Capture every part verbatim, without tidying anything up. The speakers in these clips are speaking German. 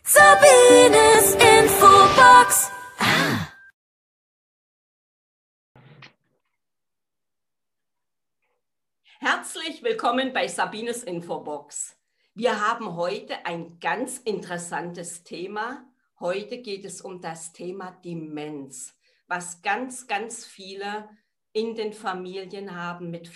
Sabines Infobox. Ah. Herzlich willkommen bei Sabines Infobox. Wir haben heute ein ganz interessantes Thema. Heute geht es um das Thema Demenz, was ganz, ganz viele in den Familien haben, mit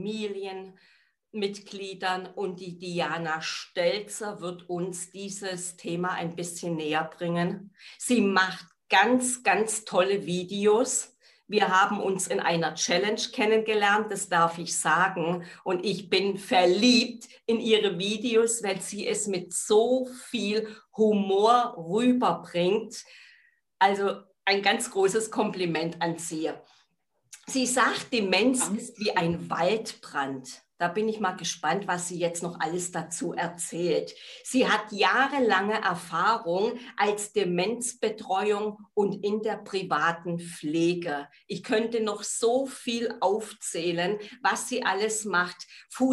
Familienmitgliedern. Und die Diana Stelzer wird uns dieses Thema ein bisschen näher bringen. Sie macht ganz, ganz tolle Videos. Wir haben uns in einer Challenge kennengelernt, das darf ich sagen. Und ich bin verliebt in ihre Videos, weil sie es mit so viel Humor rüberbringt. Also ein ganz großes Kompliment an sie. Sie sagt, Demenz ist wie ein Waldbrand. Da bin ich mal gespannt, was sie jetzt noch alles dazu erzählt. Sie hat jahrelange Erfahrung als Demenzbetreuung und in der privaten Pflege. Ich könnte noch so viel aufzählen, was sie alles macht.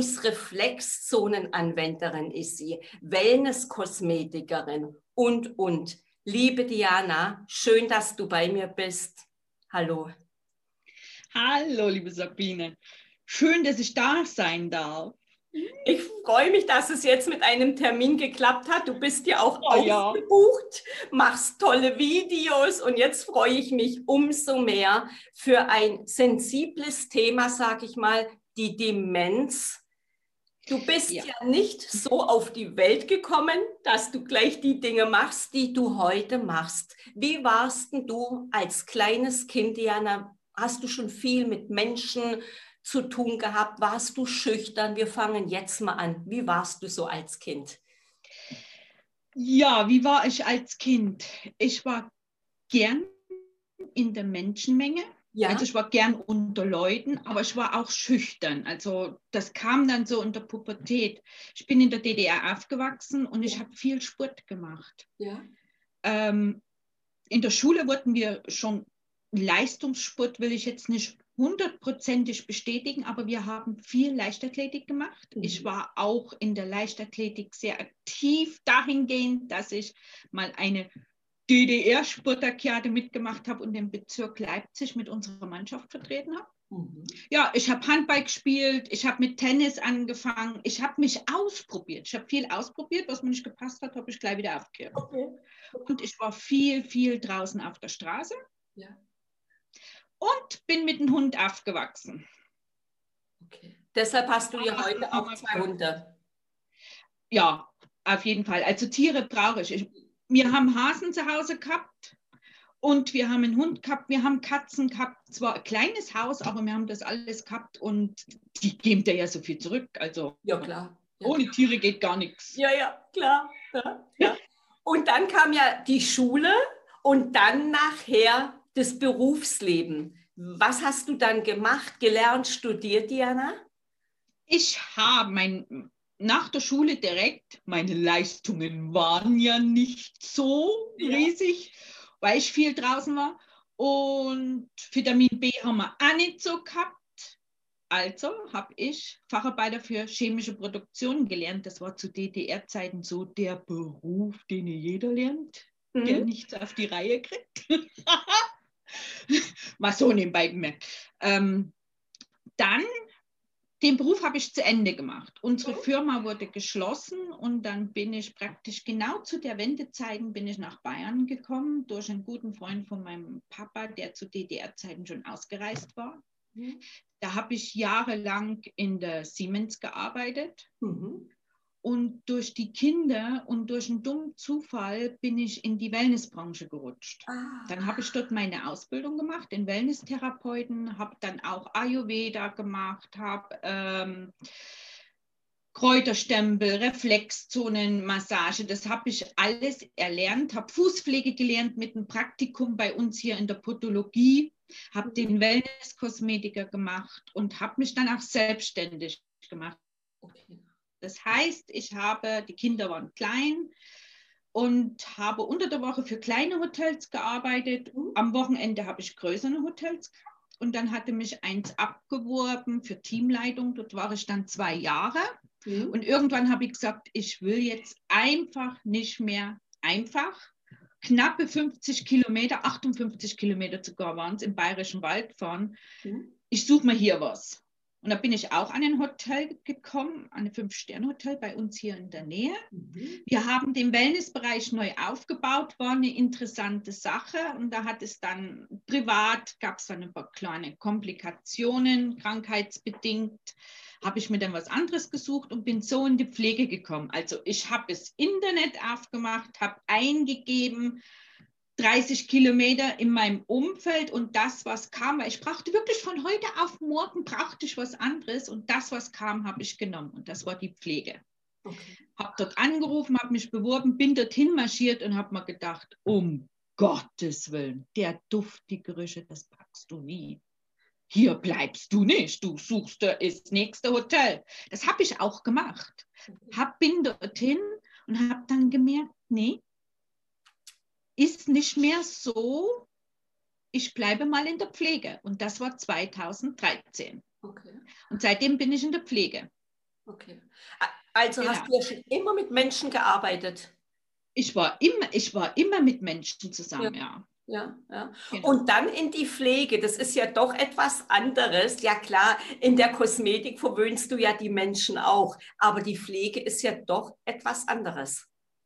Fußreflexzonenanwenderin ist sie, Wellness-Kosmetikerin und, und. Liebe Diana, schön, dass du bei mir bist. Hallo. Hallo, liebe Sabine. Schön, dass ich da sein darf. Ich freue mich, dass es jetzt mit einem Termin geklappt hat. Du bist ja auch oh, ausgebucht, ja. Machst tolle Videos und jetzt freue ich mich umso mehr für ein sensibles Thema, sage ich mal, die Demenz. Du bist ja. ja nicht so auf die Welt gekommen, dass du gleich die Dinge machst, die du heute machst. Wie warst denn du als kleines Kind, Diana? Hast du schon viel mit Menschen zu tun gehabt? Warst du schüchtern? Wir fangen jetzt mal an. Wie warst du so als Kind? Ja, wie war ich als Kind? Ich war gern in der Menschenmenge. Ja. Also ich war gern unter Leuten, aber ich war auch schüchtern. Also das kam dann so in der Pubertät. Ich bin in der D D R aufgewachsen und ich habe viel Sport gemacht. Ja. Ähm, in der Schule wurden wir schon Leistungssport, will ich jetzt nicht hundertprozentig bestätigen, aber wir haben viel Leichtathletik gemacht. Mhm. Ich war auch in der Leichtathletik sehr aktiv dahingehend, dass ich mal eine D D R-Sportakade mitgemacht habe und den Bezirk Leipzig mit unserer Mannschaft vertreten habe. Mhm. Ja, ich habe Handball gespielt, ich habe mit Tennis angefangen, ich habe mich ausprobiert. Ich habe viel ausprobiert, was mir nicht gepasst hat, habe ich gleich wieder aufgehört. Okay. Und ich war viel, viel draußen auf der Straße. Ja. Und bin mit dem Hund aufgewachsen. Okay. Deshalb hast du ja heute auch zwei Hunde. Ja, auf jeden Fall. Also Tiere brauche ich. ich. Wir haben Hasen zu Hause gehabt und wir haben einen Hund gehabt, wir haben Katzen gehabt. Zwar ein kleines Haus, aber wir haben das alles gehabt und die geben dir ja so viel zurück. Also ja, klar. Ja, ohne klar. Tiere geht gar nichts. Ja, ja, klar. Ja, ja. Und dann kam ja die Schule und dann nachher das Berufsleben. Was hast du dann gemacht, gelernt, studiert, Diana? Ich habe mein, nach der Schule direkt, meine Leistungen waren ja nicht so ja. riesig, weil ich viel draußen war. Und Vitamin B haben wir auch nicht so gehabt. Also habe ich Facharbeiter für chemische Produktion gelernt. Das war zu D D R-Zeiten so der Beruf, den jeder lernt, mhm. der nichts auf die Reihe kriegt. Mal so nebenbei gemerkt. Ähm, dann, den Beruf habe ich zu Ende gemacht. Unsere mhm. Firma wurde geschlossen und dann bin ich praktisch genau zu der Wendezeit bin ich nach Bayern gekommen, durch einen guten Freund von meinem Papa, der zu D D R-Zeiten schon ausgereist war. Mhm. Da habe ich jahrelang in der Siemens gearbeitet. Mhm. Und durch die Kinder und durch einen dummen Zufall bin ich in die Wellnessbranche gerutscht. Ah. Dann habe ich dort meine Ausbildung gemacht, den Wellnesstherapeuten, habe dann auch Ayurveda gemacht, habe ähm, Kräuterstempel, Reflexzonenmassage, das habe ich alles erlernt, habe Fußpflege gelernt mit einem Praktikum bei uns hier in der Podologie, habe den Wellnesskosmetiker gemacht und habe mich dann auch selbstständig gemacht. Okay. Das heißt, ich habe, die Kinder waren klein und habe unter der Woche für kleine Hotels gearbeitet. Am Wochenende habe ich größere Hotels gehabt und dann hatte mich eins abgeworben für Teamleitung. Dort war ich dann zwei Jahre mhm. und irgendwann habe ich gesagt, ich will jetzt einfach nicht mehr einfach, knappe fünfzig Kilometer, achtundfünfzig Kilometer sogar waren es, im Bayerischen Wald fahren. Mhm. Ich suche mir hier was. Und da bin ich auch an ein Hotel gekommen, an ein Fünf-Sterne-Hotel bei uns hier in der Nähe. Mhm. Wir haben den Wellnessbereich neu aufgebaut, war eine interessante Sache. Und da hat es dann privat, gab es dann ein paar kleine Komplikationen, krankheitsbedingt. Habe ich mir dann was anderes gesucht und bin so in die Pflege gekommen. Also ich habe das Internet aufgemacht, habe eingegeben, dreißig Kilometer in meinem Umfeld und das, was kam, weil ich brauchte wirklich von heute auf morgen, brauchte ich was anderes und das, was kam, habe ich genommen und das war die Pflege. Okay. Habe dort angerufen, habe mich beworben, bin dorthin marschiert und habe mir gedacht, um Gottes Willen, der Duft, die Gerüche, das packst du nie. Hier bleibst du nicht, du suchst das nächste Hotel. Das habe ich auch gemacht. Hab, bin dorthin und habe dann gemerkt, nee, ist nicht mehr so, ich bleibe mal in der Pflege. Und das war zweitausenddreizehn. Okay. Und seitdem bin ich in der Pflege. Okay. Also genau. Hast du ja schon immer mit Menschen gearbeitet? Ich war immer, ich war immer mit Menschen zusammen, ja. ja. Ja, ja. Genau. Und dann in die Pflege, das ist ja doch etwas anderes. Ja klar, in der Kosmetik verwöhnst du ja die Menschen auch, aber die Pflege ist ja doch etwas anderes.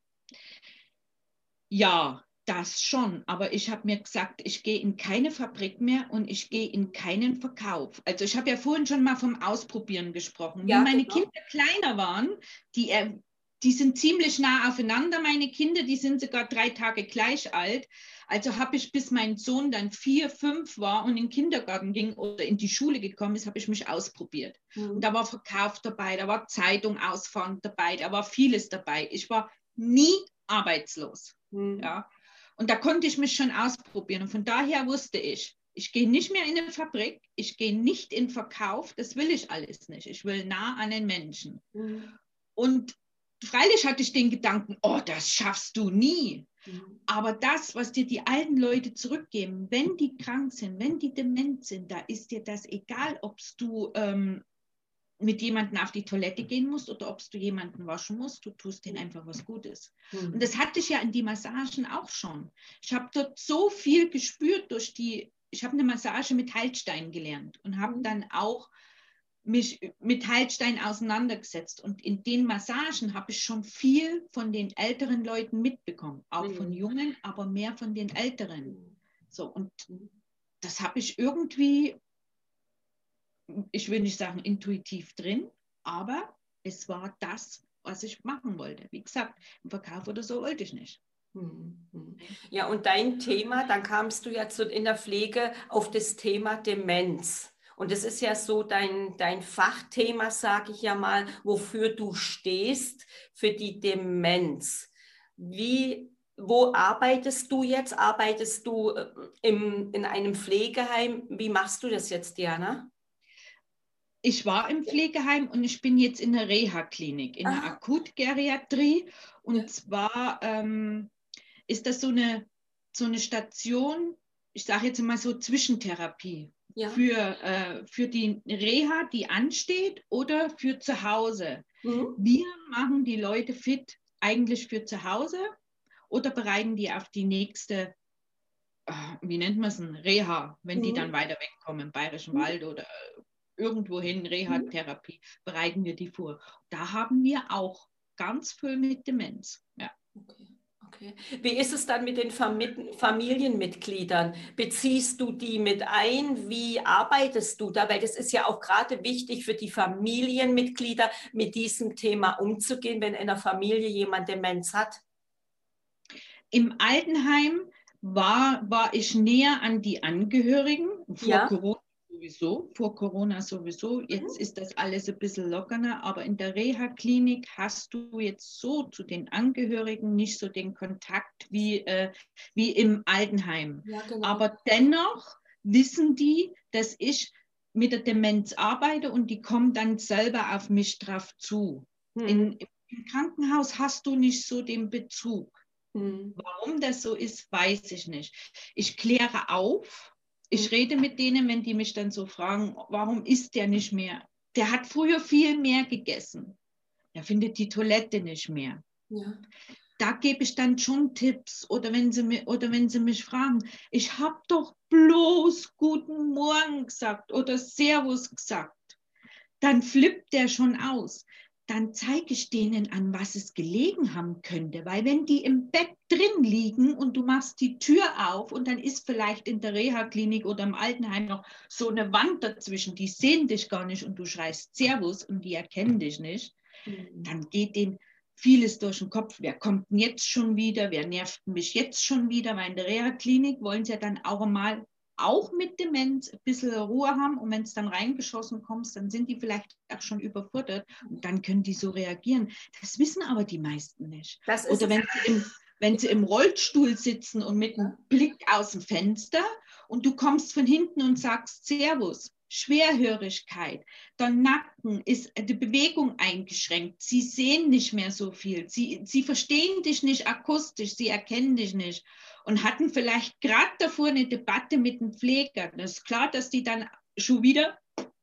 Ja, das schon, aber ich habe mir gesagt, ich gehe in keine Fabrik mehr und ich gehe in keinen Verkauf. Also ich habe ja vorhin schon mal vom Ausprobieren gesprochen. Ja, Wie meine genau. Kinder kleiner waren, die, äh, die sind ziemlich nah aufeinander, meine Kinder, die sind sogar drei Tage gleich alt. Also habe ich, bis mein Sohn dann vier, fünf war und in den Kindergarten ging oder in die Schule gekommen ist, habe ich mich ausprobiert. Mhm. Und da war Verkauf dabei, da war Zeitung ausfahren dabei, da war vieles dabei. Ich war nie arbeitslos. Mhm. Ja. Und da konnte ich mich schon ausprobieren. Und von daher wusste ich, ich gehe nicht mehr in eine Fabrik, ich gehe nicht in Verkauf, das will ich alles nicht. Ich will nah an den Menschen. Mhm. Und freilich hatte ich den Gedanken, oh, das schaffst du nie. Mhm. Aber das, was dir die alten Leute zurückgeben, wenn die krank sind, wenn die dement sind, da ist dir das egal, ob du ähm, mit jemandem auf die Toilette gehen musst oder ob du jemanden waschen musst, du tust denen einfach was Gutes. Mhm. Und das hatte ich ja in die Massagen auch schon. Ich habe dort so viel gespürt durch die, ich habe eine Massage mit Heilstein gelernt und habe mhm. dann auch mich mit Heilstein auseinandergesetzt. Und in den Massagen habe ich schon viel von den älteren Leuten mitbekommen, auch mhm. von Jungen, aber mehr von den Älteren. So, und das habe ich irgendwie, ich will nicht sagen intuitiv drin, aber es war das, was ich machen wollte. Wie gesagt, im Verkauf oder so wollte ich nicht. Ja, und dein Thema, dann kamst du ja zu, in der Pflege auf das Thema Demenz. Und das ist ja so dein, dein Fachthema, sage ich ja mal, wofür du stehst, für die Demenz. Wie, wo arbeitest du jetzt? Arbeitest du im, in einem Pflegeheim? Wie machst du das jetzt, Diana? Ich war im Pflegeheim und ich bin jetzt in der Reha-Klinik, in der Akutgeriatrie. Und ja. zwar ähm, ist das so eine, so eine Station, ich sage jetzt mal so Zwischentherapie. Ja. Für, äh, für die Reha, die ansteht, oder für zu Hause. Mhm. Wir machen die Leute fit eigentlich für zu Hause oder bereiten die auf die nächste, äh, wie nennt man es, Reha, wenn mhm. die dann weiter wegkommen, im Bayerischen mhm. Wald oder irgendwohin, Reha-Therapie, bereiten wir die vor. Da haben wir auch ganz viel mit Demenz. Ja. Okay. Okay. Wie ist es dann mit den Familienmitgliedern? Beziehst du die mit ein? Wie arbeitest du da? Weil das ist ja auch gerade wichtig für die Familienmitglieder, mit diesem Thema umzugehen, wenn in der Familie jemand Demenz hat. Im Altenheim war, war ich näher an die Angehörigen vor ja. Corona. Sowieso, vor Corona sowieso. Jetzt mhm. ist das alles ein bisschen lockerer, aber in der Reha-Klinik hast du jetzt so zu den Angehörigen nicht so den Kontakt wie, äh, wie im Altenheim. Ja, genau. Aber dennoch wissen die, dass ich mit der Demenz arbeite und die kommen dann selber auf mich drauf zu. Mhm. In, Im Krankenhaus hast du nicht so den Bezug. Mhm. Warum das so ist, weiß ich nicht. Ich kläre auf. Ich rede mit denen, wenn die mich dann so fragen, warum isst der nicht mehr? Der hat früher viel mehr gegessen. Er findet die Toilette nicht mehr. Ja. da gebe ich dann schon Tipps oder wenn sie, mir, oder wenn sie mich fragen, ich habe doch bloß guten Morgen gesagt oder Servus gesagt, dann flippt der schon aus. Dann zeige ich denen an, was es gelegen haben könnte. Weil wenn die im Bett drin liegen und du machst die Tür auf und dann ist vielleicht in der Reha-Klinik oder im Altenheim noch so eine Wand dazwischen, die sehen dich gar nicht und du schreist Servus und die erkennen dich nicht, mhm. dann geht denen vieles durch den Kopf. Wer kommt denn jetzt schon wieder? Wer nervt mich jetzt schon wieder? Weil in der Reha-Klinik wollen sie ja dann auch mal auch mit Demenz ein bisschen Ruhe haben und wenn es dann reingeschossen kommst, dann sind die vielleicht auch schon überfordert und dann können die so reagieren. Das wissen aber die meisten nicht. Oder wenn sie, im, wenn sie im Rollstuhl sitzen und mit einem Blick aus dem Fenster und du kommst von hinten und sagst Servus, Schwerhörigkeit, der Nacken ist die Bewegung eingeschränkt, sie sehen nicht mehr so viel, sie, sie verstehen dich nicht akustisch, sie erkennen dich nicht und hatten vielleicht gerade davor eine Debatte mit dem Pfleger. Das ist klar, dass die dann schon wieder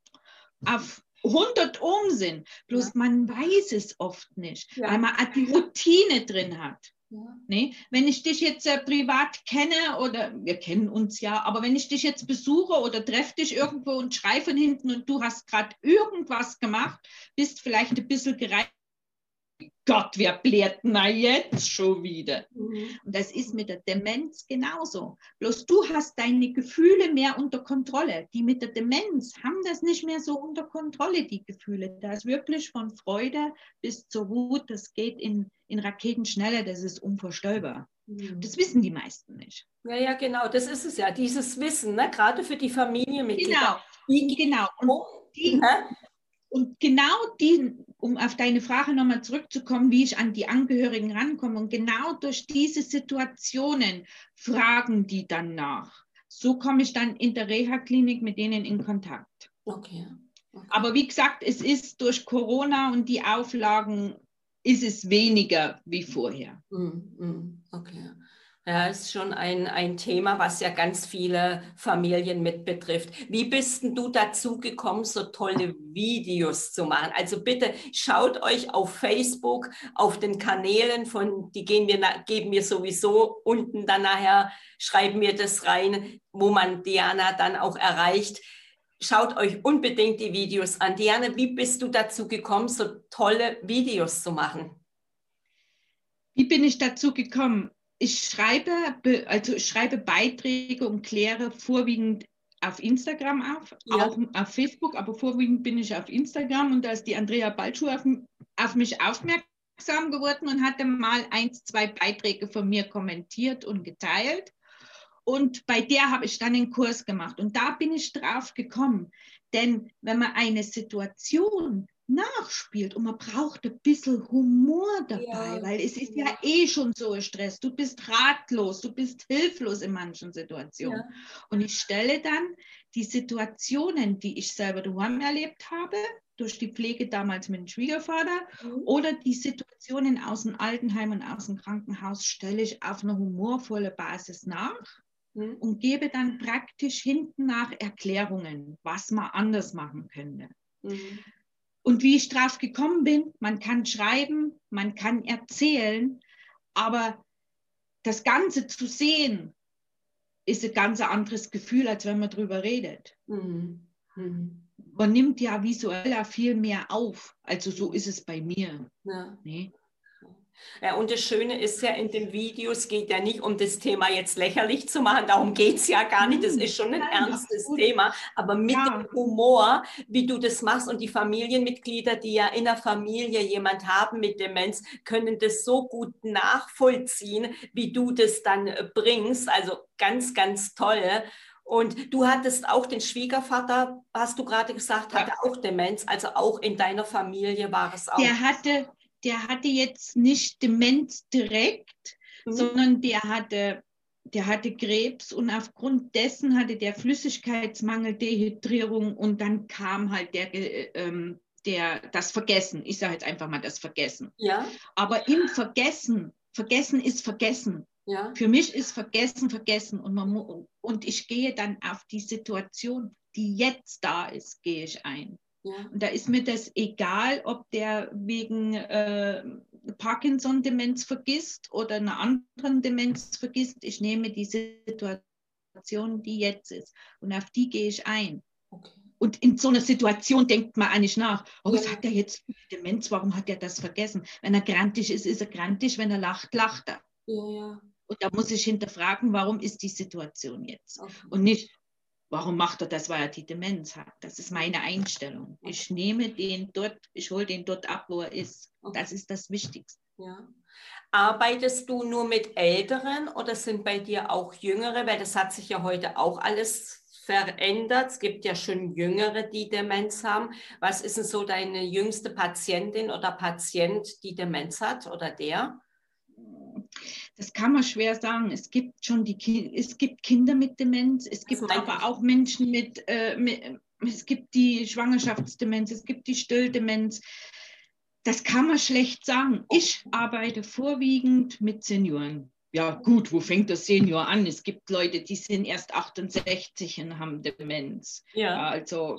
auf hundert Ohm sind, bloß ja. man weiß es oft nicht, ja. weil man auch die Routine drin hat. Ja. Nee? Wenn ich dich jetzt äh, privat kenne oder wir kennen uns ja, aber wenn ich dich jetzt besuche oder treffe dich irgendwo und schreie von hinten und du hast gerade irgendwas gemacht, bist vielleicht ein bisschen gereizt. Gott, wer blärt na jetzt schon wieder? Mhm. Und das ist mit der Demenz genauso. Bloß du hast deine Gefühle mehr unter Kontrolle. Die mit der Demenz haben das nicht mehr so unter Kontrolle, die Gefühle. Da ist wirklich von Freude bis zur Wut, das geht in, in Raketenschnelle, das ist unvorstellbar. Mhm. Das wissen die meisten nicht. Ja, ja, genau, das ist es ja, dieses Wissen, ne? Gerade für die Familienmitglieder. Genau, die, genau. Und die, ne? Und genau die, um auf deine Frage nochmal zurückzukommen, wie ich an die Angehörigen rankomme, und genau durch diese Situationen fragen die dann nach. So komme ich dann in der Reha-Klinik mit denen in Kontakt. Okay. Okay. Aber wie gesagt, es ist durch Corona und die Auflagen, ist es weniger wie vorher. Okay. Ja, ist schon ein, ein Thema, was ja ganz viele Familien mit betrifft. Wie bist denn du dazu gekommen, so tolle Videos zu machen? Also bitte schaut euch auf Facebook, auf den Kanälen von, die gehen wir, geben wir sowieso unten dann nachher, schreiben wir das rein, wo man Diana dann auch erreicht. Schaut euch unbedingt die Videos an. Diana, wie bist du dazu gekommen, so tolle Videos zu machen? Wie bin ich dazu gekommen? Ich schreibe, also ich schreibe Beiträge und kläre vorwiegend auf Instagram auf, ja. auch auf Facebook, aber vorwiegend bin ich auf Instagram und da ist die Andrea Balschuh auf, auf mich aufmerksam geworden und hatte mal eins, zwei Beiträge von mir kommentiert und geteilt. Und bei der habe ich dann einen Kurs gemacht und da bin ich drauf gekommen. Denn wenn man eine Situation nachspielt und man braucht ein bisschen Humor dabei, ja. weil es ist ja. ja eh schon so ein Stress. Du bist ratlos, du bist hilflos in manchen Situationen. Ja. Und ich stelle dann die Situationen, die ich selber daheim erlebt habe, durch die Pflege damals mit dem Schwiegervater, mhm. oder die Situationen aus dem Altenheim und aus dem Krankenhaus, stelle ich auf eine humorvolle Basis nach. Mhm. Und gebe dann praktisch hinten nach Erklärungen, was man anders machen könnte. Mhm. Und wie ich drauf gekommen bin, man kann schreiben, man kann erzählen, aber das Ganze zu sehen, ist ein ganz anderes Gefühl, als wenn man drüber redet. Mhm. Mhm. Man nimmt ja visuell auch viel mehr auf, also so ist es bei mir. Ja. Nee? Ja, und das Schöne ist ja, in den Videos geht ja nicht um das Thema jetzt lächerlich zu machen, darum geht es ja gar nicht, das ist schon ein Nein, ernstes absolut. Thema, aber mit ja. dem Humor, wie du das machst und die Familienmitglieder, die ja in der Familie jemand haben mit Demenz, können das so gut nachvollziehen, wie du das dann bringst, also ganz, ganz toll. Und du hattest auch den Schwiegervater, hast du gerade gesagt, hatte ja. auch Demenz, also auch in deiner Familie war es auch. Der hatte... Der hatte jetzt nicht Demenz direkt, mhm. sondern der hatte, der hatte Krebs und aufgrund dessen hatte der Flüssigkeitsmangel, Dehydrierung und dann kam halt der, ähm, der, das Vergessen. Ich sage jetzt einfach mal das Vergessen. Ja. Aber im Vergessen, Vergessen ist Vergessen. Ja. Für mich ist Vergessen Vergessen und, man, und ich gehe dann auf die Situation, die jetzt da ist, gehe ich ein. Ja. Und da ist mir das egal, ob der wegen äh, Parkinson-Demenz vergisst oder eine andere Demenz vergisst. Ich nehme die Situation, die jetzt ist, und auf die gehe ich ein. Okay. Und in so einer Situation denkt man eigentlich nach, oh, was Ja. hat er jetzt für Demenz, warum hat er das vergessen? Wenn er grantig ist, ist er grantig, wenn er lacht, lacht er. Ja, ja. Und da muss ich hinterfragen, warum ist die Situation jetzt? Okay. Und nicht, warum macht er das, weil er die Demenz hat? Das ist meine Einstellung. Okay. Ich nehme den dort, ich hole den dort ab, wo er ist. Okay. Das ist das Wichtigste. Ja. Arbeitest du nur mit Älteren oder sind bei dir auch Jüngere? Weil das hat sich ja heute auch alles verändert. Es gibt ja schon Jüngere, die Demenz haben. Was ist denn so deine jüngste Patientin oder Patient, die Demenz hat oder der? Das kann man schwer sagen. Es gibt schon die Ki es gibt Kinder mit Demenz, es gibt aber ich. auch Menschen mit, äh, mit, es gibt die Schwangerschaftsdemenz, es gibt die Stilldemenz. Das kann man schlecht sagen. Ich arbeite vorwiegend mit Senioren. Ja gut, wo fängt das Senior an? Es gibt Leute, die sind erst achtundsechzig und haben Demenz. Ja. Ja, also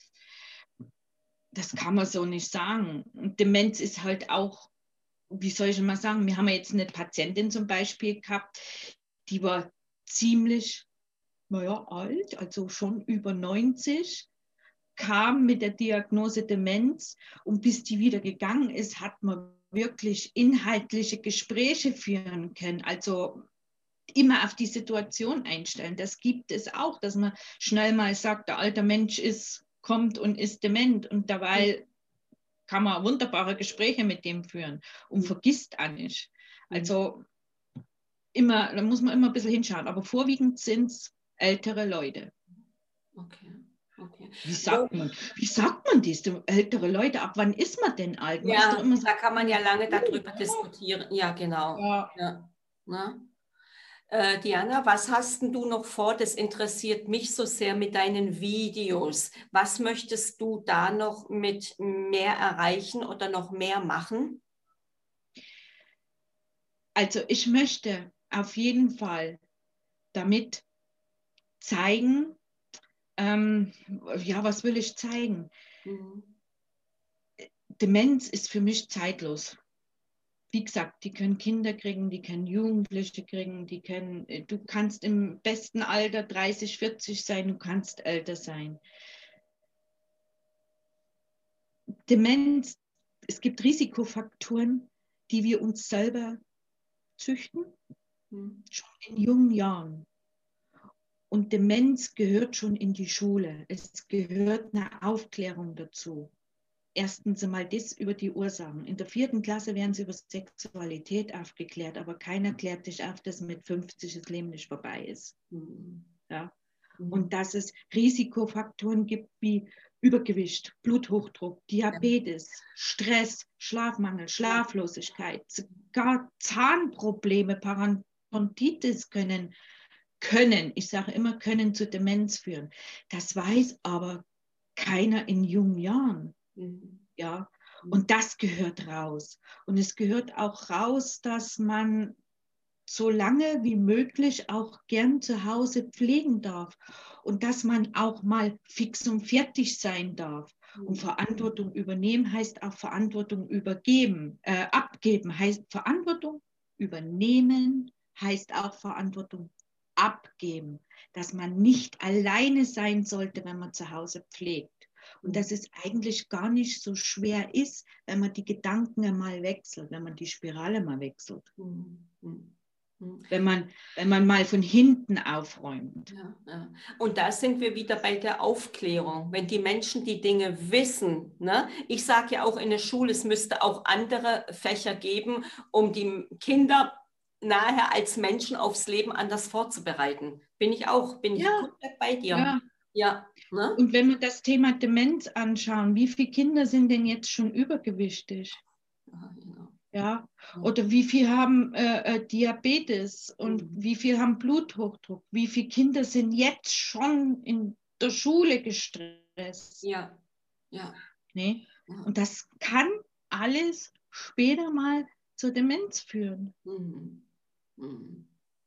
das kann man so nicht sagen. Und Demenz ist halt auch, wie soll ich mal sagen, wir haben ja jetzt eine Patientin zum Beispiel gehabt, die war ziemlich, naja, alt, also schon über neunzig, kam mit der Diagnose Demenz, und bis die wieder gegangen ist, hat man wirklich inhaltliche Gespräche führen können. Also immer auf die Situation einstellen. Das gibt es auch, dass man schnell mal sagt, der alte Mensch ist, kommt und ist dement, und dabei kann man wunderbare Gespräche mit dem führen und vergisst auch nicht. Also immer, da muss man immer ein bisschen hinschauen, aber vorwiegend sind es ältere Leute. Okay. Okay. Wie sagt man, wie sagt man dies, ältere Leute, ab wann ist man denn alt? Man ist Ja, doch immer so, da kann man ja lange darüber diskutieren. Ja, genau. ja. Ja. Na? Äh, Diana, was hast denn du noch vor? Das interessiert mich so sehr mit deinen Videos. Was möchtest du da noch mit mehr erreichen oder noch mehr machen? Also ich möchte auf jeden Fall damit zeigen, ähm, ja, was will ich zeigen? Mhm. Demenz ist für mich zeitlos. Wie gesagt, die können Kinder kriegen, die können Jugendliche kriegen, die können, du kannst im besten Alter dreißig, vierzig sein, du kannst älter sein. Demenz, es gibt Risikofaktoren, die wir uns selber züchten, mhm. schon in jungen Jahren. Und Demenz gehört schon in die Schule. Es gehört eine Aufklärung dazu. Erstens einmal das über die Ursachen. In der vierten Klasse werden sie über Sexualität aufgeklärt, aber keiner klärt dich auf, dass mit fünfzig das Leben nicht vorbei ist. Mhm. Ja? Mhm. Und dass es Risikofaktoren gibt wie Übergewicht, Bluthochdruck, Diabetes, ja. Stress, Schlafmangel, Schlaflosigkeit, sogar Zahnprobleme, Parodontitis können, können, ich sage immer, können zu Demenz führen. Das weiß aber keiner in jungen Jahren. Mhm. Ja, und das gehört raus. Und es gehört auch raus, dass man so lange wie möglich auch gern zu Hause pflegen darf und dass man auch mal fix und fertig sein darf. Mhm. Und Verantwortung übernehmen heißt auch Verantwortung übergeben, äh, abgeben heißt Verantwortung übernehmen, heißt auch Verantwortung abgeben, dass man nicht alleine sein sollte, wenn man zu Hause pflegt. Und dass es eigentlich gar nicht so schwer ist, wenn man die Gedanken einmal wechselt, wenn man die Spirale mal wechselt. Mhm. Mhm. Wenn man, wenn man mal von hinten aufräumt. Ja, ja. Und da sind wir wieder bei der Aufklärung. Wenn die Menschen die Dinge wissen, ne? Ich sage ja auch in der Schule, es müsste auch andere Fächer geben, um die Kinder nachher als Menschen aufs Leben anders vorzubereiten. Bin ich auch, bin ich ja. komplett bei dir. Ja. Ja, ne? Und wenn wir das Thema Demenz anschauen, wie viele Kinder sind denn jetzt schon übergewichtig? Ja, genau. Ja, oder wie viele haben äh, äh, Diabetes und mhm. wie viele haben Bluthochdruck? Wie viele Kinder sind jetzt schon in der Schule gestresst? Ja, ja. Nee? Ja. Und das kann alles später mal zur Demenz führen. Mhm. Mhm.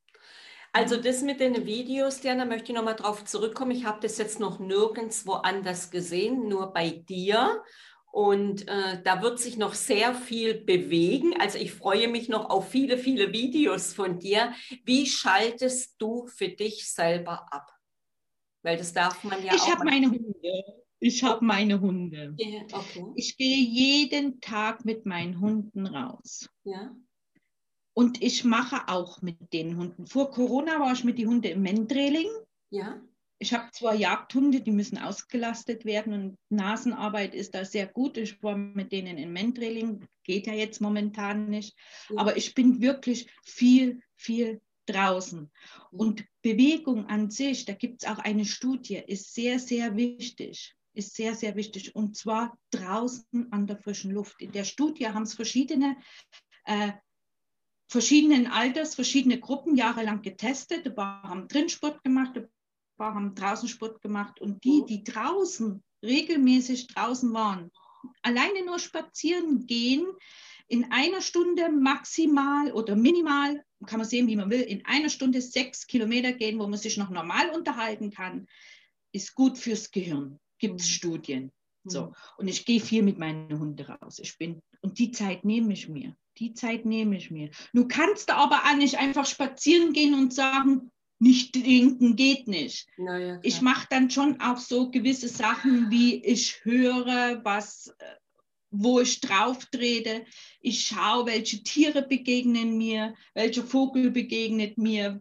Also das mit den Videos, Diana, möchte ich nochmal drauf zurückkommen. Ich habe das jetzt noch nirgendwo anders gesehen, nur bei dir. Und äh, da wird sich noch sehr viel bewegen. Also ich freue mich noch auf viele, viele Videos von dir. Wie schaltest du für dich selber ab? Weil das darf man ja Ich auch. habe meine Hunde. Ich habe meine Hunde. Ja, okay. Ich gehe jeden Tag mit meinen Hunden raus. Ja. Und ich mache auch mit den Hunden. Vor Corona war ich mit den Hunden im Mentrailing. Ja. Ich habe zwei Jagdhunde, die müssen ausgelastet werden und Nasenarbeit ist da sehr gut. Ich war mit denen im Mentrailing, geht ja jetzt momentan nicht. Ja. Aber ich bin wirklich viel, viel draußen. Und Bewegung an sich, da gibt es auch eine Studie, ist sehr, sehr wichtig. Ist sehr, sehr wichtig. Und zwar draußen an der frischen Luft. In der Studie haben es verschiedene äh, verschiedenen Alters, verschiedene Gruppen jahrelang getestet. Ein paar haben drin Sport gemacht, ein paar haben draußen Sport gemacht. Und die, die draußen, regelmäßig draußen waren, alleine nur spazieren gehen, in einer Stunde maximal oder minimal, kann man sehen, wie man will, in einer Stunde sechs Kilometer gehen, wo man sich noch normal unterhalten kann, ist gut fürs Gehirn. Gibt es mhm. Studien. So. Und ich gehe viel mit meinen Hunden raus. Ich bin, und die Zeit nehme ich mir. Die Zeit nehme ich mir. Du kannst aber auch nicht einfach spazieren gehen und sagen, nicht trinken geht nicht. Ja, ich mache dann schon auch so gewisse Sachen, wie ich höre, was, wo ich drauf trete. Ich schaue, welche Tiere begegnen mir, welcher Vogel begegnet mir,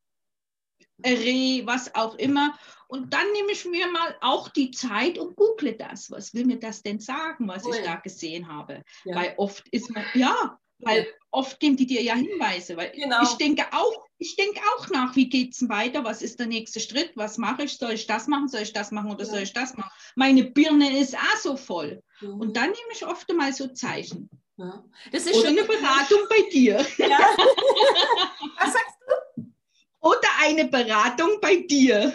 Reh, was auch immer. Und dann nehme ich mir mal auch die Zeit und google das. Was will mir das denn sagen, was cool. ich da gesehen habe? Ja. Weil oft ist man, ja, weil ja. oft geben die dir ja Hinweise. Weil genau. ich denke auch, ich denke auch nach, wie geht es weiter? Was ist der nächste Schritt? Was mache ich? Soll ich das machen? Soll ich das machen oder ja. soll ich das machen? Meine Birne ist auch so voll. Mhm. Und dann nehme ich oft mal so Zeichen. Ja. Das ist oder schon eine Beratung bei dir. Ja. Was sagst du? Oder eine Beratung bei dir.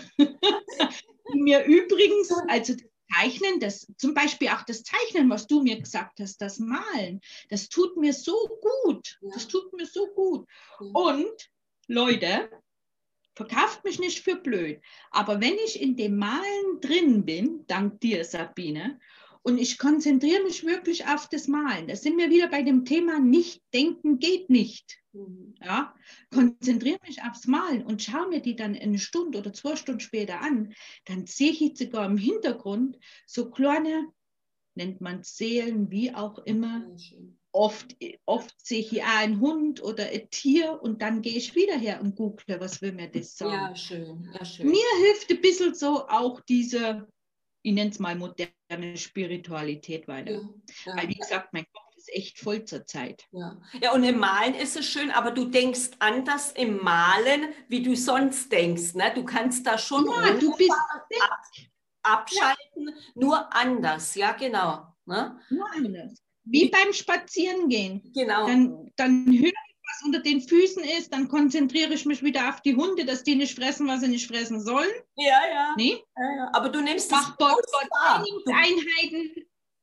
Die mir übrigens, also das Zeichnen, das, zum Beispiel auch das Zeichnen, was du mir gesagt hast, das Malen, das tut mir so gut. Ja. Das tut mir so gut. Ja. Und Leute, verkauft mich nicht für blöd, aber wenn ich in dem Malen drin bin, dank dir, Sabine, und ich konzentriere mich wirklich auf das Malen, da sind wir wieder bei dem Thema, nicht denken geht nicht. Ja, konzentriere mich aufs Malen und schaue mir die dann eine Stunde oder zwei Stunden später an, dann sehe ich sogar im Hintergrund so kleine, nennt man Seelen, wie auch immer. Oft, oft sehe ich auch einen Hund oder ein Tier und dann gehe ich wieder her und google, was will mir das sagen. Ja, schön. Ja, schön. Mir hilft ein bisschen so auch diese, ich nenne es mal moderne Spiritualität weiter. Ja, ja. Weil wie gesagt, mein Kopf ist echt voll zur Zeit. Ja. ja, und im Malen ist es schön, aber du denkst anders im Malen, wie du sonst denkst. Ne? Du kannst da schon ja, du bist ab, abschalten, ja. nur anders. Ja, genau. Ne? Nur anders. Wie beim Spazierengehen. Genau. Dann, dann höre ich, was unter den Füßen ist, dann konzentriere ich mich wieder auf die Hunde, dass die nicht fressen, was sie nicht fressen sollen. Ja, ja. Nee? ja, ja. Aber du nimmst Mach das bewusst Trainingseinheiten.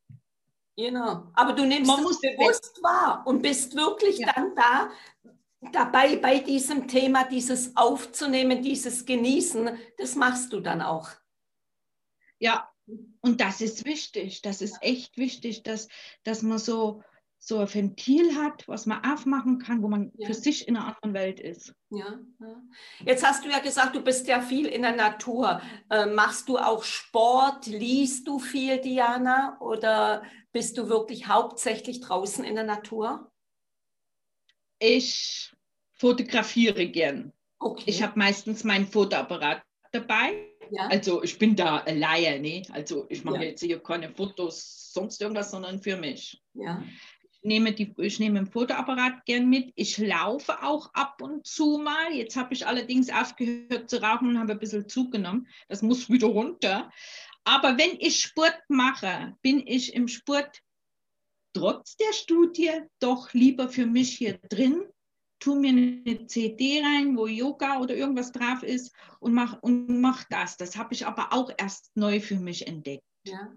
Genau. Aber du nimmst Man es muss bewusst wahr und bist wirklich ja. dann da dabei bei diesem Thema, dieses Aufzunehmen, dieses Genießen. Das machst du dann auch. Ja. Und das ist wichtig, das ist echt wichtig, dass, dass man so, so ein Ventil hat, was man aufmachen kann, wo man ja. für sich in einer anderen Welt ist. Ja, ja. Jetzt hast du ja gesagt, du bist ja viel in der Natur. Äh, machst du auch Sport? Liest du viel, Diana? Oder bist du wirklich hauptsächlich draußen in der Natur? Ich fotografiere gern. Okay. Ich habe meistens meinen Fotoapparat dabei. Ja. Also ich bin da alleine, ne? Also ich mache ja. jetzt hier keine Fotos, sonst irgendwas, sondern für mich. Ja. Ich nehme, die, ich nehme ein Fotoapparat gern mit. Ich laufe auch ab und zu mal. Jetzt habe ich allerdings aufgehört zu rauchen und habe ein bisschen zugenommen. Das muss wieder runter. Aber wenn ich Sport mache, bin ich im Sport trotz der Studie doch lieber für mich hier drin. Tu mir eine C D rein, wo Yoga oder irgendwas drauf ist und mach, und mach das. Das habe ich aber auch erst neu für mich entdeckt. Ja.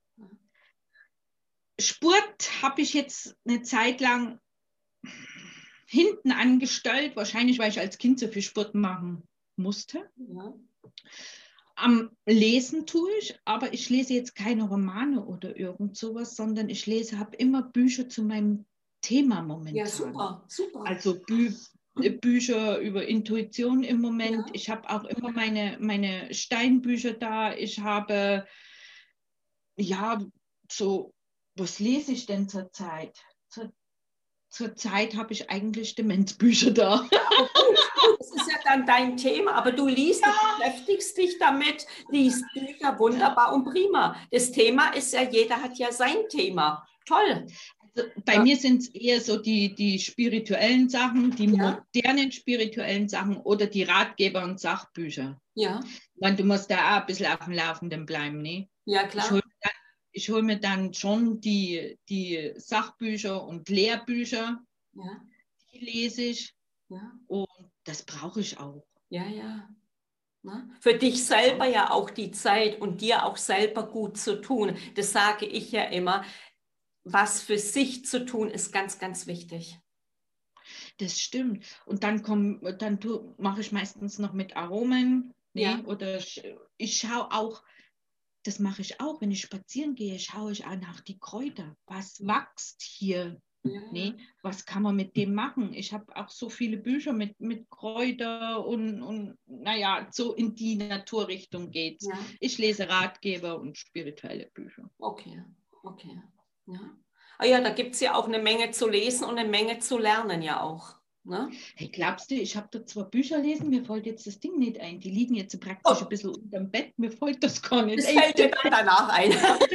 Sport habe ich jetzt eine Zeit lang hinten angestellt, wahrscheinlich, weil ich als Kind so viel Sport machen musste. Ja. Am Lesen tue ich, aber ich lese jetzt keine Romane oder irgend sowas, sondern ich lese, habe immer Bücher zu meinem Thema momentan. Ja, super, super. Also Bü Bücher über Intuition im Moment. Ja. Ich habe auch immer meine, meine Steinbücher da. Ich habe, ja, so, was lese ich denn zurzeit? Zur, zurzeit habe ich eigentlich Demenzbücher da. Aber gut, gut, das ist ja dann dein Thema, aber du liest, du beschäftigst dich damit, liest Bücher, wunderbar und prima. Das Thema ist ja, jeder hat ja sein Thema. Toll. Also bei Ja. mir sind es eher so die, die spirituellen Sachen, die Ja. modernen spirituellen Sachen oder die Ratgeber und Sachbücher. Ja, Ich meine, du musst da auch ein bisschen auf dem Laufenden bleiben, ne? ja Ich klar. hole ich hol mir dann schon die, die Sachbücher und Lehrbücher, Ja, die lese ich ja, und das brauche ich auch. ja, ja. Na, für dich selber ja auch die Zeit und dir auch selber gut zu tun. Das sage ich ja immer. Was für sich zu tun, ist ganz, ganz wichtig. Das stimmt. Und dann, komm, dann mache ich meistens noch mit Aromen, Ja, ne? Oder ich, ich schaue auch, das mache ich auch, wenn ich spazieren gehe, schaue ich auch nach die Kräuter. Was wächst hier? ja, Nee, was kann man mit dem machen? Ich habe auch so viele Bücher mit, mit Kräuter und, und naja, so in die Naturrichtung geht's. ja. Ich lese Ratgeber und spirituelle Bücher. Okay, okay. Ja. Ah ja, da gibt es ja auch eine Menge zu lesen und eine Menge zu lernen ja auch. Ne? Hey, glaubst du, ich habe da zwar Bücher lesen, mir fällt jetzt das Ding nicht ein. Die liegen jetzt praktisch Oh, ein bisschen unterm Bett, mir fällt das gar nicht das ein. fällt dir dann danach ein.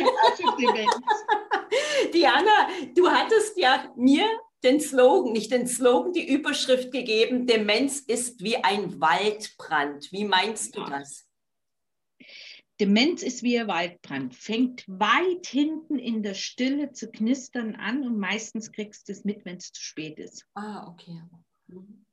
Diana, du hattest ja mir den Slogan, nicht den Slogan, die Überschrift gegeben, Demenz ist wie ein Waldbrand. Wie meinst du Ja. das? Demenz ist wie ein Waldbrand, fängt weit hinten in der Stille zu knistern an und meistens kriegst du es mit, wenn es zu spät ist. Ah, okay. Mhm.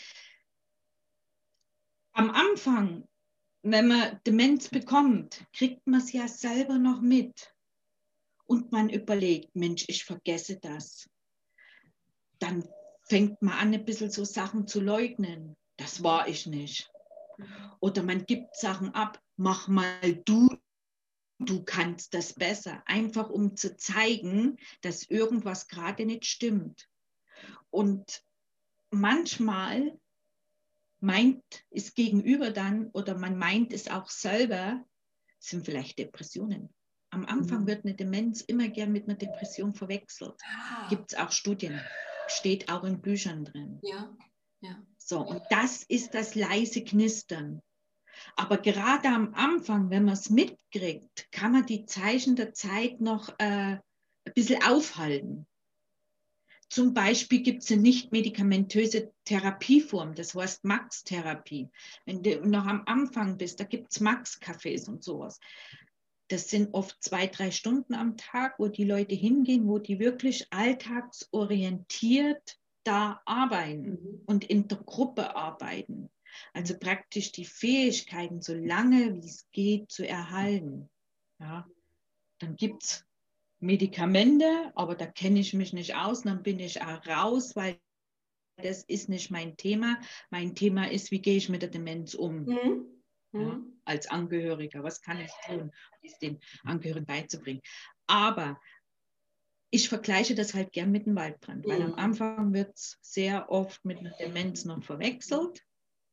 Am Anfang, wenn man Demenz bekommt, kriegt man es ja selber noch mit. Und man überlegt, Mensch, ich vergesse das. Dann fängt man an, ein bisschen so Sachen zu leugnen. Das war ich nicht. Oder man gibt Sachen ab. Mach mal du, du kannst das besser. Einfach um zu zeigen, dass irgendwas gerade nicht stimmt. Und manchmal meint es gegenüber dann oder man meint es auch selber, sind vielleicht Depressionen. Am Anfang Mhm. wird eine Demenz immer gern mit einer Depression verwechselt. Ah, Gibt es auch Studien, steht auch in Büchern drin. ja, ja. So, und das ist das leise Knistern. Aber gerade am Anfang, wenn man es mitkriegt, kann man die Zeichen der Zeit noch äh, ein bisschen aufhalten. Zum Beispiel gibt es eine nicht medikamentöse Therapieform, das heißt Max-Therapie. Wenn du noch am Anfang bist, da gibt es Max-Cafés und sowas. Das sind oft zwei, drei Stunden am Tag, wo die Leute hingehen, wo die wirklich alltagsorientiert da arbeiten Mhm. und in der Gruppe arbeiten. Also praktisch die Fähigkeiten, so lange wie es geht, zu erhalten. Ja. Dann gibt es Medikamente, aber da kenne ich mich nicht aus, dann bin ich auch raus, weil das ist nicht mein Thema. Mein Thema ist, wie gehe ich mit der Demenz um? Mhm. Ja, Mhm. als Angehöriger, was kann ich tun, um es den Angehörigen beizubringen? Aber ich vergleiche das halt gern mit dem Waldbrand, weil am Mhm. Anfang wird es sehr oft mit einer Demenz noch verwechselt.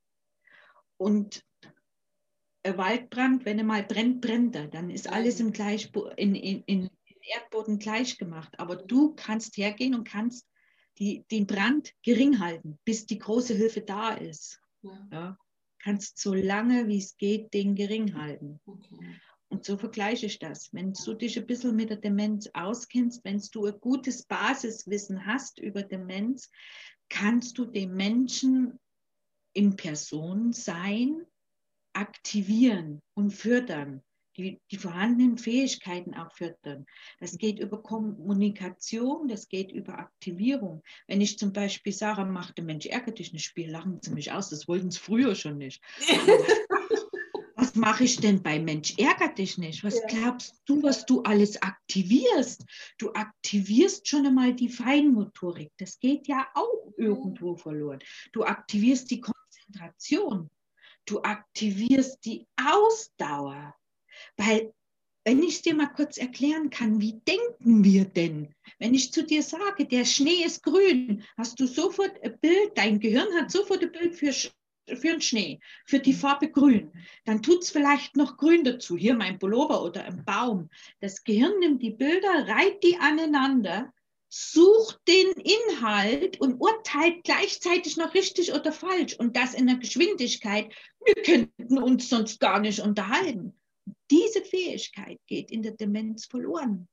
Und ein Waldbrand, wenn er mal brennt, brennt er. Dann ist alles im Gleichbo in, in, in Erdboden gleich gemacht. Aber du kannst hergehen und kannst die, den Brand gering halten, bis die große Hilfe da ist. Ja. Ja, kannst so lange wie es geht den gering halten. Okay. Und so vergleiche ich das. Wenn du dich ein bisschen mit der Demenz auskennst, wenn du ein gutes Basiswissen hast über Demenz, kannst du den Menschen in Person sein, aktivieren und fördern, die, die vorhandenen Fähigkeiten auch fördern. Das geht über Kommunikation, das geht über Aktivierung. Wenn ich zum Beispiel sage, mach der Mensch, ärgere dich nicht, Spiel, lachen sie mich aus, das wollten sie früher schon nicht. Aber was, was mache ich denn bei Mensch, ärgere dich nicht? Was Ja. glaubst du, was du alles aktivierst? Du aktivierst schon einmal die Feinmotorik. Das geht ja auch irgendwo verloren. Du aktivierst die Konzentration. du aktivierst die Ausdauer. Weil, wenn ich es dir mal kurz erklären kann, wie denken wir denn? Wenn ich zu dir sage, der Schnee ist grün, hast du sofort ein Bild, dein Gehirn hat sofort ein Bild für, für den Schnee, für die Farbe grün. Dann tut es vielleicht noch grün dazu, hier mein Pullover oder ein Baum. Das Gehirn nimmt die Bilder, reiht die aneinander, sucht den Inhalt und urteilt gleichzeitig noch richtig oder falsch. Und das in einer Geschwindigkeit, wir könnten uns sonst gar nicht unterhalten. Diese Fähigkeit geht in der Demenz verloren.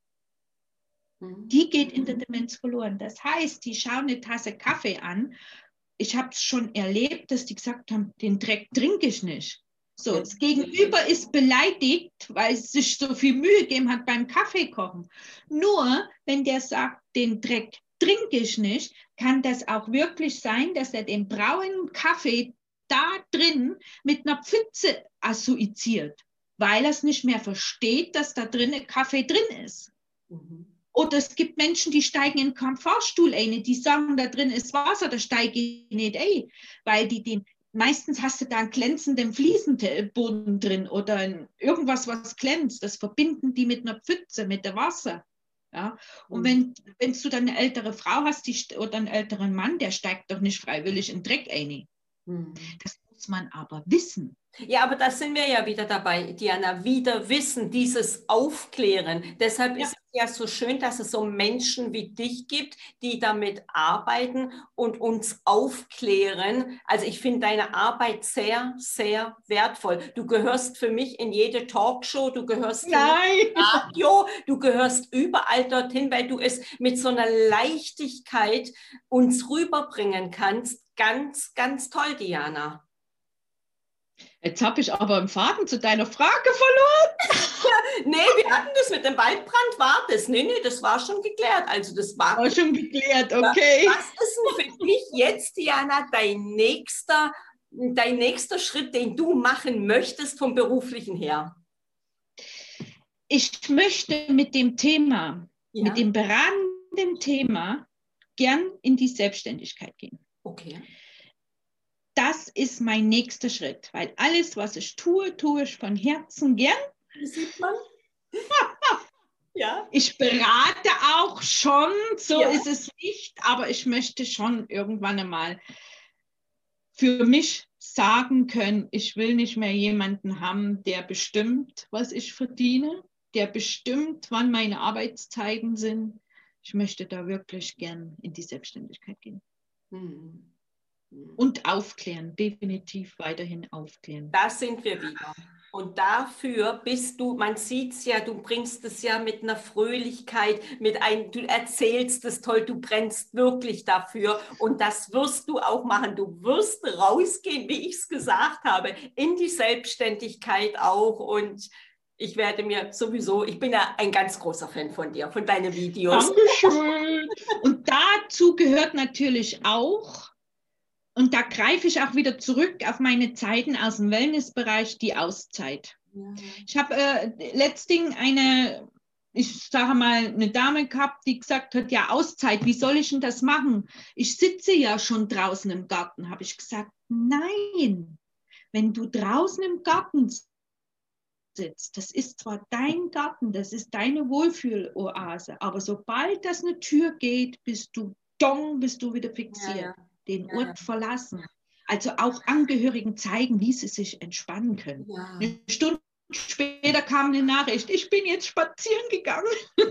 Die geht in der Demenz verloren. Das heißt, die schauen eine Tasse Kaffee an. Ich habe es schon erlebt, dass die gesagt haben, den Dreck trinke ich nicht. So, das Gegenüber ist beleidigt, weil es sich so viel Mühe gegeben hat beim Kaffeekochen. Nur, wenn der sagt, den Dreck trinke ich nicht, kann das auch wirklich sein, dass er den braunen Kaffee da drin mit einer Pfütze assoziiert, weil er es nicht mehr versteht, dass da drin ein Kaffee drin ist. Mhm. Oder es gibt Menschen, die steigen in den Fahrstuhl ein, die sagen, da drin ist Wasser, da steige ich nicht ein, weil die den, meistens hast du da einen glänzenden Fliesenboden drin oder ein, irgendwas, was glänzt, das verbinden die mit einer Pfütze, mit dem Wasser. Ja? Und mhm. wenn, wenn du dann eine ältere Frau hast die, oder einen älteren Mann, der steigt doch nicht freiwillig in den Dreck ein. Mhm. Das muss man aber wissen. Ja, aber da sind wir ja wieder dabei, Diana, wieder Wissen, dieses Aufklären. Deshalb ja. ist es ja so schön, dass es so Menschen wie dich gibt, die damit arbeiten und uns aufklären. Also ich finde deine Arbeit sehr, sehr wertvoll. Du gehörst für mich in jede Talkshow, du gehörst Nein. in Radio, du gehörst überall dorthin, weil du es mit so einer Leichtigkeit uns rüberbringen kannst. Ganz, ganz toll, Diana. Jetzt habe ich aber einen Faden zu deiner Frage verloren. Nee, wir hatten das mit dem Waldbrand, war das? Nee, nee, das war schon geklärt. Also das war, war schon geklärt, okay. Was ist denn für dich jetzt, Diana, dein nächster, dein nächster Schritt, den du machen möchtest vom Beruflichen her? Ich möchte mit dem Thema, ja. mit dem beratenden Thema gern in die Selbstständigkeit gehen. Okay. Das ist mein nächster Schritt, weil alles, was ich tue, tue ich von Herzen gern. Wie sieht man? Ja. Ich berate auch schon, so ja. ist es nicht, aber ich möchte schon irgendwann einmal für mich sagen können, ich will nicht mehr jemanden haben, der bestimmt, was ich verdiene, der bestimmt, wann meine Arbeitszeiten sind. Ich möchte da wirklich gern in die Selbstständigkeit gehen. Hm. Und aufklären, definitiv weiterhin aufklären. Da sind wir wieder. Und dafür bist du, man sieht es ja, du bringst es ja mit einer Fröhlichkeit, mit ein, du erzählst es toll, du brennst wirklich dafür und das wirst du auch machen. Du wirst rausgehen, wie ich es gesagt habe, in die Selbstständigkeit auch und ich werde mir sowieso, ich bin ja ein ganz großer Fan von dir, von deinen Videos. Dankeschön. Und dazu gehört natürlich auch, und da greife ich auch wieder zurück auf meine Zeiten aus dem Wellnessbereich, die Auszeit. Ja. Ich habe äh, letztens eine, ich sage mal, eine Dame gehabt, die gesagt hat, ja, Auszeit, wie soll ich denn das machen? Ich sitze ja schon draußen im Garten. Habe ich gesagt, nein, wenn du draußen im Garten sitzt, das ist zwar dein Garten, das ist deine Wohlfühloase, aber sobald das eine Tür geht, bist du dong, bist du wieder fixiert. Ja, ja. Den Ort ja. verlassen. Also auch Angehörigen zeigen, wie sie sich entspannen können. Ja. Eine Stunde später kam eine Nachricht, ich bin jetzt spazieren gegangen.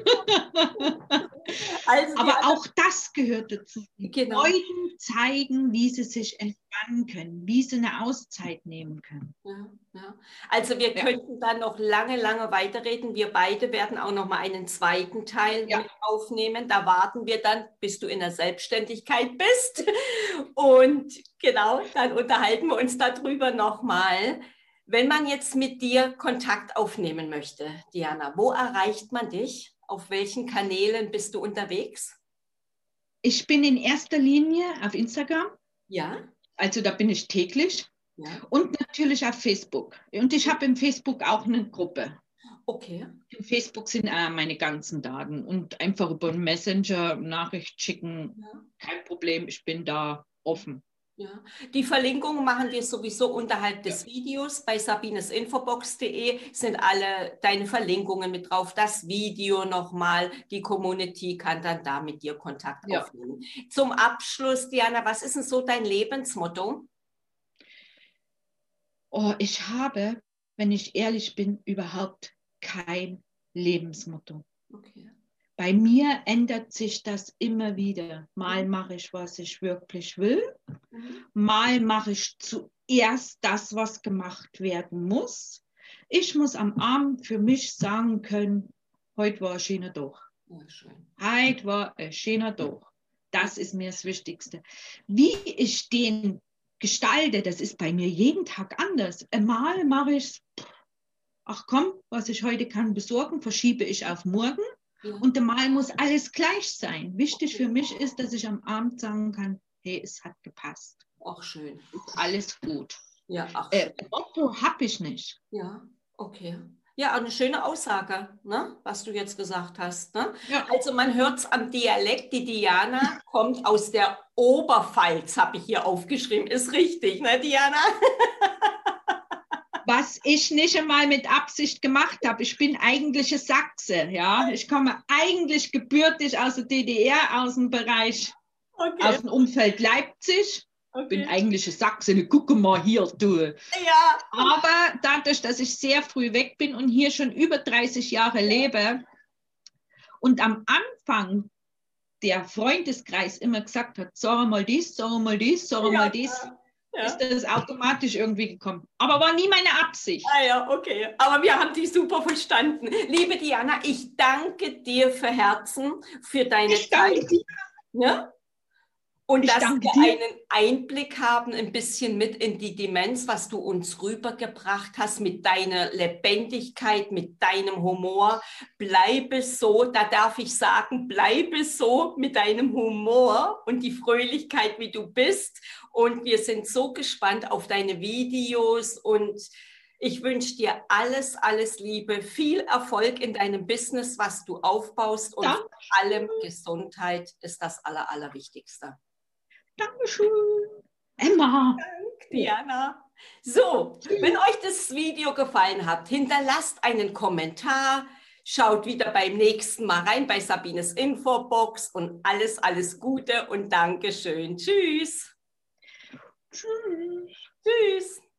Also, aber ja, auch das gehört dazu. Die genau. Leuten zeigen, wie sie sich entspannen können, wie sie eine Auszeit nehmen können. Ja, ja. Also wir ja. könnten dann noch lange, lange weiterreden. Wir beide werden auch noch mal einen zweiten Teil ja. mit aufnehmen. Da warten wir dann, bis du in der Selbstständigkeit bist. Und genau, dann unterhalten wir uns darüber noch mal. Wenn man jetzt mit dir Kontakt aufnehmen möchte, Diana, wo erreicht man dich? Auf welchen Kanälen bist du unterwegs? Ich bin in erster Linie auf Instagram. Ja. Also da bin ich täglich. Ja. Und natürlich auf Facebook. Und ich habe im Facebook auch eine Gruppe. Okay. Im Facebook sind äh, meine ganzen Daten. Und einfach über einen Messenger Nachricht schicken. Ja. Kein Problem, ich bin da offen. Ja. Die Verlinkungen machen wir sowieso unterhalb des Videos. Bei sabines infobox punkt de sind alle deine Verlinkungen mit drauf. Das Video nochmal. Die Community kann dann da mit dir Kontakt Ja. aufnehmen. Zum Abschluss, Diana, was ist denn so dein Lebensmotto? Oh, ich habe, wenn ich ehrlich bin, überhaupt kein Lebensmotto. Okay. Bei mir ändert sich das immer wieder. Mal mache ich, was ich wirklich will. Mhm. Mal mache ich zuerst das, was gemacht werden muss. Ich muss am Abend für mich sagen können, heute war ein schöner Tag. Ja, schön. Heute war ein schöner Tag. Das ist mir das Wichtigste. Wie ich den gestalte, das ist bei mir jeden Tag anders. Mal mache ich es, ach komm, was ich heute kann besorgen, verschiebe ich auf morgen. Ja. Und mal muss alles gleich sein. Wichtig für mich ist, dass ich am Abend sagen kann, hey, es hat gepasst. Auch schön. Ist alles gut. Ja, ach, Äh, Motto habe ich nicht. ja, okay. Ja, eine schöne Aussage, ne, was du jetzt gesagt hast. Ne? Ja. Also man hört es am Dialekt, die Diana kommt aus der Oberpfalz, habe ich hier aufgeschrieben. Ist richtig, ne, Diana? Was ich nicht einmal mit Absicht gemacht habe. Ich bin eigentliche Sachse. Ja? Ich komme eigentlich gebürtig aus der D D R, aus dem Bereich, Okay. aus dem Umfeld Leipzig. Okay. Bin eigentliche Sachse. Guck mal hier, du. Ja. Aber dadurch, dass ich sehr früh weg bin und hier schon über dreißig Jahre lebe und am Anfang der Freundeskreis immer gesagt hat, sag mal dies, sag mal dies, sag Ja. mal dies, Ja. ist das automatisch irgendwie gekommen. Aber war nie meine Absicht. Ah ja, okay. Aber wir haben dich super verstanden. Liebe Diana, ich danke dir für Herzen, für deine Ich danke Zeit. dir. Ja? Und Ich dass danke wir dir. einen Einblick haben, ein bisschen mit in die Demenz, was du uns rübergebracht hast, mit deiner Lebendigkeit, mit deinem Humor. Bleibe so, da darf ich sagen, bleibe so mit deinem Humor und die Fröhlichkeit, wie du bist. Und wir sind so gespannt auf deine Videos und ich wünsche dir alles, alles Liebe, viel Erfolg in deinem Business, was du aufbaust und Danke. vor allem Gesundheit ist das Aller, Allerwichtigste. Dankeschön. Emma. Danke, Diana. So, wenn euch das Video gefallen hat, hinterlasst einen Kommentar, schaut wieder beim nächsten Mal rein bei Sabines Infobox und alles, alles Gute und Dankeschön. Tschüss. Tschüss. Tschüss.